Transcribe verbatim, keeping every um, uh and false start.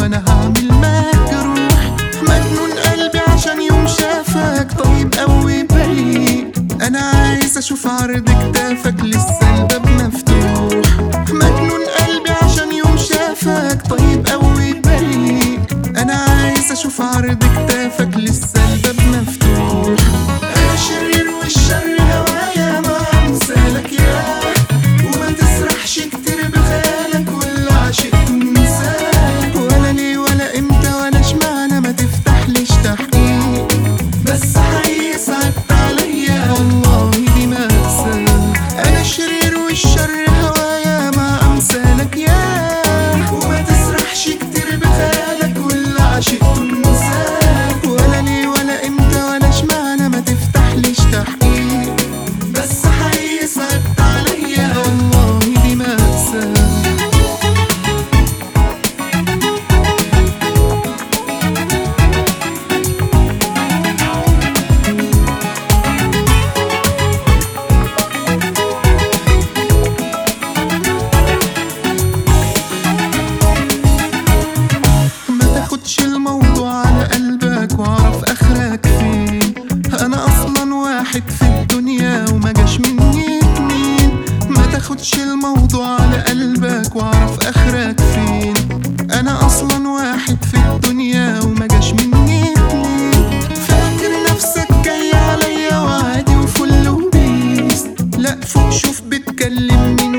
وانا هعمل مجروح. مجنون قلبي عشان يوم شافك طيب قوي بريء. انا عايز اشوف عرض كتافك لسه الباب مفتوح. مجنون قلبي عشان يوم شافك طيب قوي بريء. انا عايز اشوف عرض كتافك لسه الباب مفتوح. انا شرير والشر هوايا ما امثالك يا، وما تسرحش كتير بخيالك واللي عشقته انساك. ولا ليه ولا امتى ولا اشمعنى ما تفتحليش تحقيق، بس حقيقي صعبت عليا والله دي مأساة. انا شرير والشر هوايا ما امثالك يا، وما تسرحش كتير بخيالك واللي عشقته انساك. ولا ليه ولا امتى ولا اشمعنى ما تفتحليش تحقيق، بس حقيقي صعبت عليا والله دي مأساة. تاخدش الموضوع على قلبك واعرف اخرك فين. انا اصلا واحد في الدنيا وما جاش مني اتنين. ما تاخدش الموضوع على قلبك واعرف اخرك فين. انا اصلا واحد في الدنيا وما جاش مني اتنين. فاكر نفسك جاي عليا وعادي وفل وبيس، لا فوق شوف بتكلمني